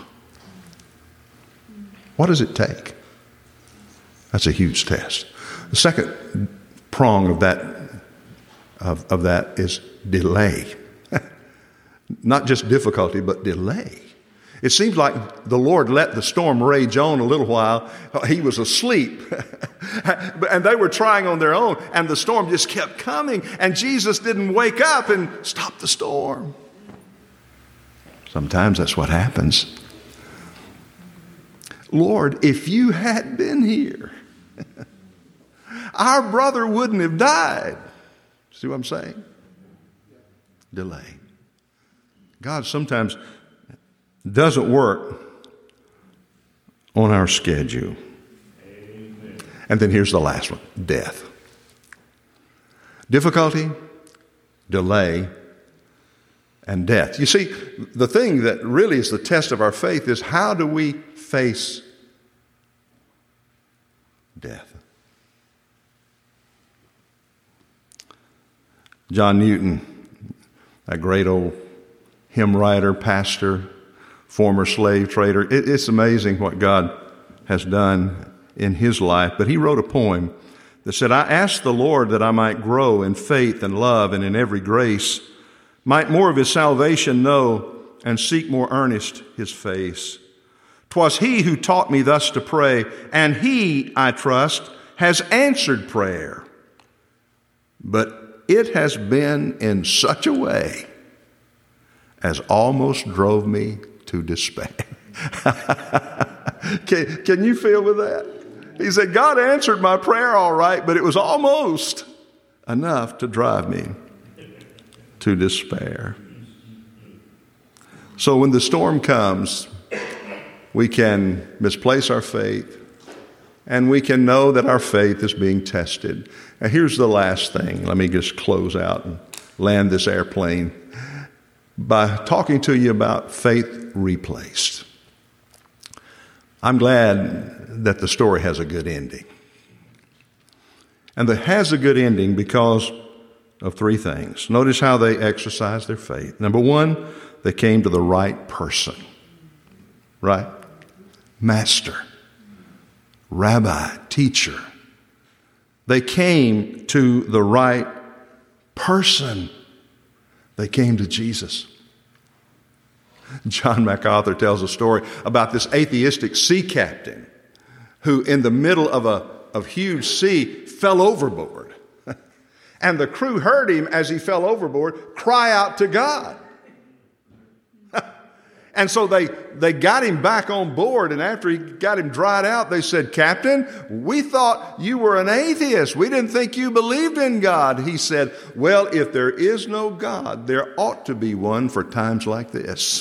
What does it take? That's a huge test. The second prong of that of, of that is delay. Not just difficulty, but delay. It seems like the Lord let the storm rage on a little while. He was asleep. And they were trying on their own, and the storm just kept coming, and Jesus didn't wake up and stop the storm. Sometimes that's what happens. Lord, if you had been here, our brother wouldn't have died. See what I'm saying? Delay. God sometimes doesn't work on our schedule. Amen. And then here's the last one, death. Difficulty, delay, and death. You see, the thing that really is the test of our faith is how do we face death? John Newton, a great old hymn writer, pastor, former slave trader. It, it's amazing what God has done in his life. But he wrote a poem that said, I asked the Lord that I might grow in faith and love and in every grace, might more of his salvation know and seek more earnest his face. 'Twas he who taught me thus to pray, and he, I trust, has answered prayer. But it has been in such a way as almost drove me to despair. can, can you feel with that? He said, God answered my prayer all right, but it was almost enough to drive me to despair. So when the storm comes, we can misplace our faith, and we can know that our faith is being tested. Now here's the last thing. Let me just close out and land this airplane by talking to you about faith replaced. I'm glad that the story has a good ending. And it has a good ending because of three things. Notice how they exercised their faith. Number one, they came to the right person. Right? Master, rabbi, teacher. They came to the right person. They came to Jesus. John MacArthur tells a story about this atheistic sea captain who in the middle of a of huge sea fell overboard. And the crew heard him as he fell overboard cry out to God. And so they, they got him back on board, and after he got him dried out, they said, Captain, we thought you were an atheist. We didn't think you believed in God. He said, well, if there is no God, there ought to be one for times like this.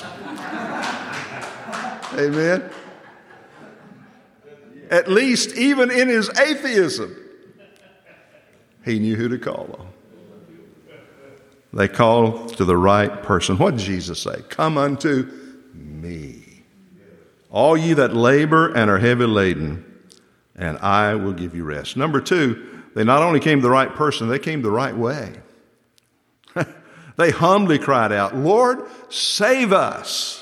Amen. At least even in his atheism, he knew who to call on. They called to the right person. What did Jesus say? Come unto me, all ye that labor and are heavy laden, and I will give you rest. Number two, they not only came to the right person, they came the right way. They humbly cried out, Lord, save us.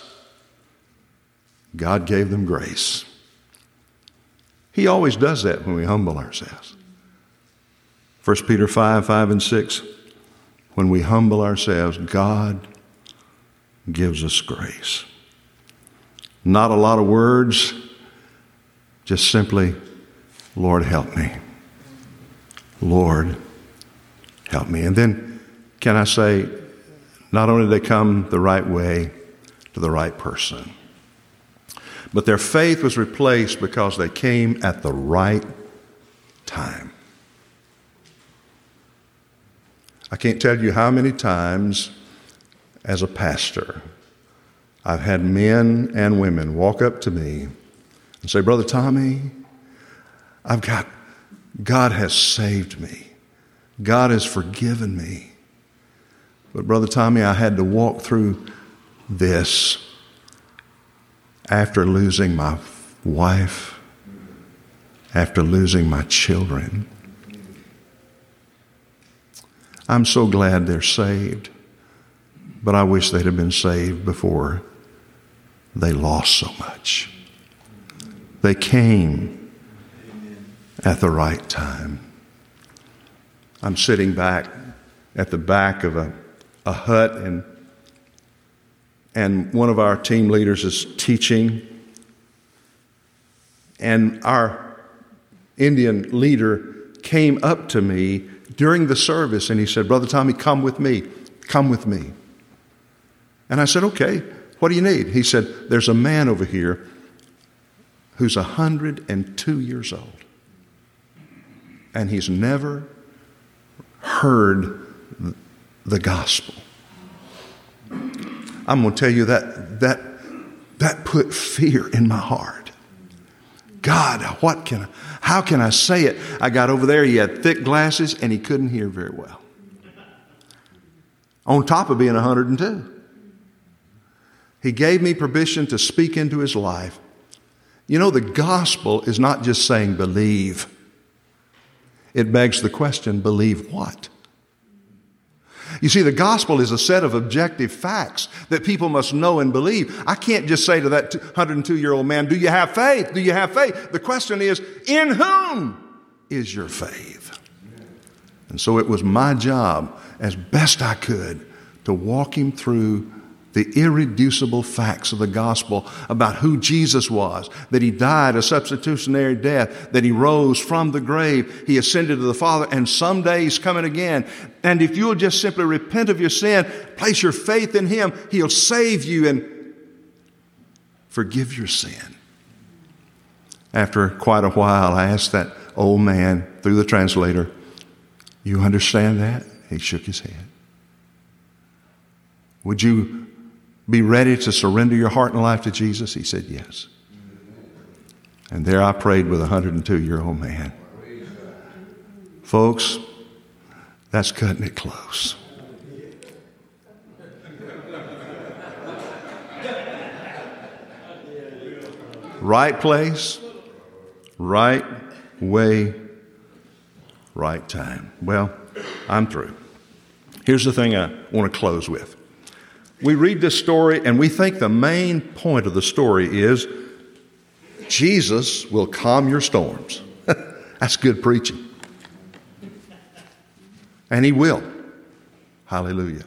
God gave them grace. He always does that when we humble ourselves. First Peter five, five and six, when we humble ourselves, God gives us grace. Not a lot of words, just simply, Lord, help me. Lord, help me. And then, can I say, not only did they come the right way to the right person, but their faith was replaced because they came at the right time. I can't tell you how many times as a pastor I've had men and women walk up to me and say, Brother Tommy, I've got, God has saved me. God has forgiven me. But Brother Tommy, I had to walk through this after losing my wife, after losing my children. I'm so glad they're saved, but I wish they'd have been saved before they lost so much. They came at the right time. I'm sitting back at the back of a, a hut, and and one of our team leaders is teaching, and our Indian leader came up to me during the service, and he said, Brother Tommy, come with me. Come with me. And I said, okay, what do you need? He said, there's a man over here who's one hundred two years old, and he's never heard the gospel. I'm going to tell you that that that put fear in my heart. God, what can I, how can I say it? I got over there, he had thick glasses, and he couldn't hear very well. On top of being one hundred two. He gave me permission to speak into his life. You know, the gospel is not just saying believe. It begs the question, believe what? You see, the gospel is a set of objective facts that people must know and believe. I can't just say to that one hundred two-year-old man, do you have faith? Do you have faith? The question is, in whom is your faith? And so it was my job, as best I could, to walk him through the irreducible facts of the gospel about who Jesus was, that he died a substitutionary death, that he rose from the grave, he ascended to the Father, and someday he's coming again. And if you'll just simply repent of your sin, place your faith in him, he'll save you and forgive your sin. After quite a while, I asked that old man through the translator, you understand that? He shook his head. Would you be ready to surrender your heart and life to Jesus? He said, yes. And there I prayed with a one hundred two-year-old man. Folks, that's cutting it close. Right place, right way, right time. Well, I'm through. Here's the thing I want to close with. We read this story and we think the main point of the story is Jesus will calm your storms. That's good preaching. And he will. Hallelujah.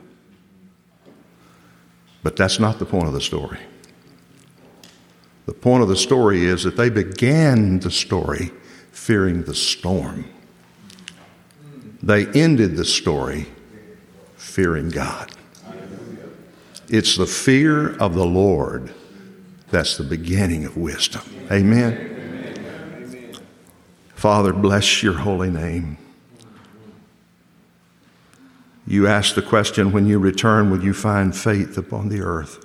But that's not the point of the story. The point of the story is that they began the story fearing the storm. They ended the story fearing God. It's the fear of the Lord that's the beginning of wisdom. Amen? Amen. Father, bless your holy name. You asked the question, when you return, will you find faith upon the earth?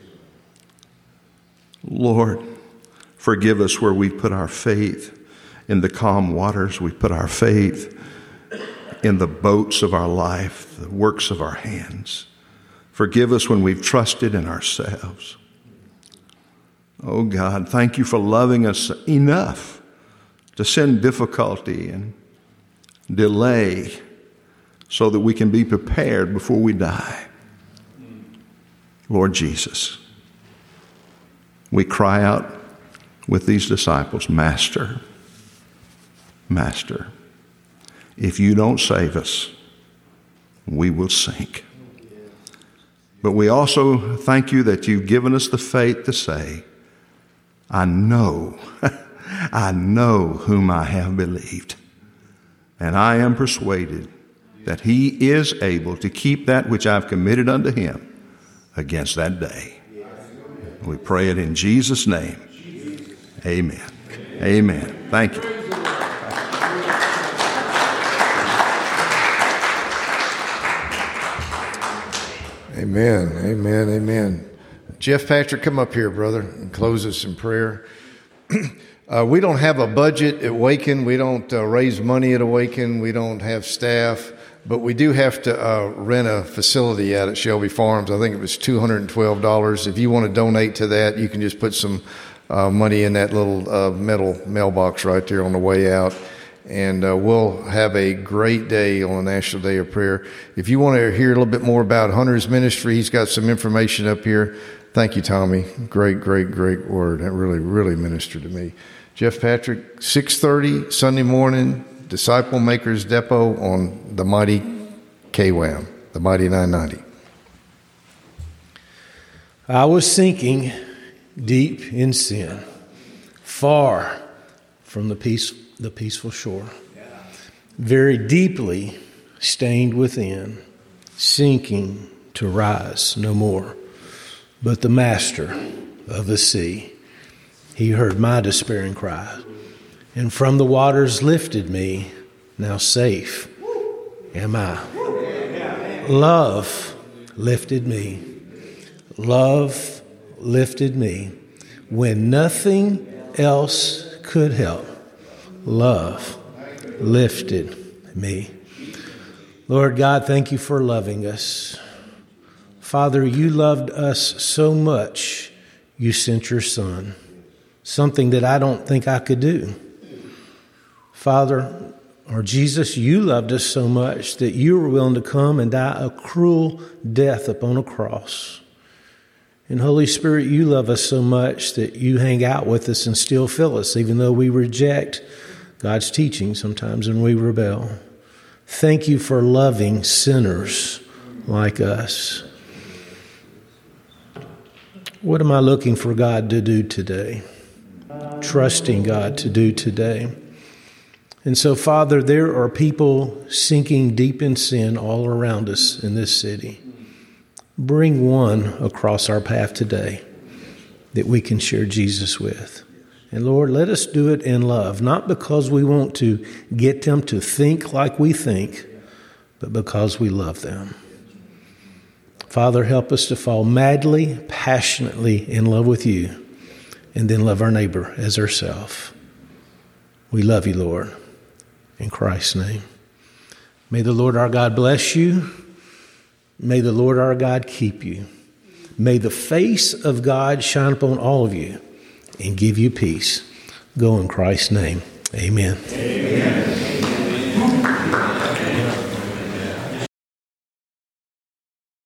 Lord, forgive us where we put our faith in the calm waters. We put our faith in the boats of our life, the works of our hands. Forgive us when we've trusted in ourselves. Oh God, thank you for loving us enough to send difficulty and delay so that we can be prepared before we die. Lord Jesus, we cry out with these disciples, Master, Master, if you don't save us, we will sink. But we also thank you that you've given us the faith to say, I know, I know whom I have believed. And I am persuaded that he is able to keep that which I've committed unto him against that day. We pray it in Jesus' name. Amen. Amen. Thank you. Amen, amen, amen. Jeff Patrick, come up here, brother, and close us in prayer. uh, we don't have a budget at Waken. We don't uh, raise money at Awaken. We don't have staff, but we do have to uh, rent a facility out at Shelby Farms. I think it was two hundred twelve dollars. If you want to donate to that, you can just put some uh, money in that little uh, metal mailbox right there on the way out. And uh, we'll have a great day on the National Day of Prayer. If you want to hear a little bit more about Hunter's ministry, he's got some information up here. Thank you, Tommy. Great, great, great word. That really, really ministered to me. Jeff Patrick, six thirty Sunday morning, Disciple Makers Depot on the mighty K W A M, the mighty nine ninety. I was sinking deep in sin, far from the peace, the peaceful shore, very deeply stained within, sinking to rise no more. But the master of the sea, he heard my despairing cry, and from the waters lifted me. Now safe am I. Love lifted me. Love lifted me when nothing else could help. Love lifted me. Lord God, thank you for loving us. Father, you loved us so much, you sent your Son, something that I don't think I could do. Father, or Jesus, you loved us so much that you were willing to come and die a cruel death upon a cross. And Holy Spirit, you love us so much that you hang out with us and still fill us, even though we reject God's teaching sometimes and we rebel. Thank you for loving sinners like us. What am I looking for God to do today? Trusting God to do today. And so, Father, there are people sinking deep in sin all around us in this city. Bring one across our path today that we can share Jesus with. And Lord, let us do it in love, not because we want to get them to think like we think, but because we love them. Father, help us to fall madly, passionately in love with you, and then love our neighbor as ourselves. We love you, Lord. In Christ's name. May the Lord our God bless you. May the Lord our God keep you. May the face of God shine upon all of you and give you peace. Go in Christ's name. Amen. Amen.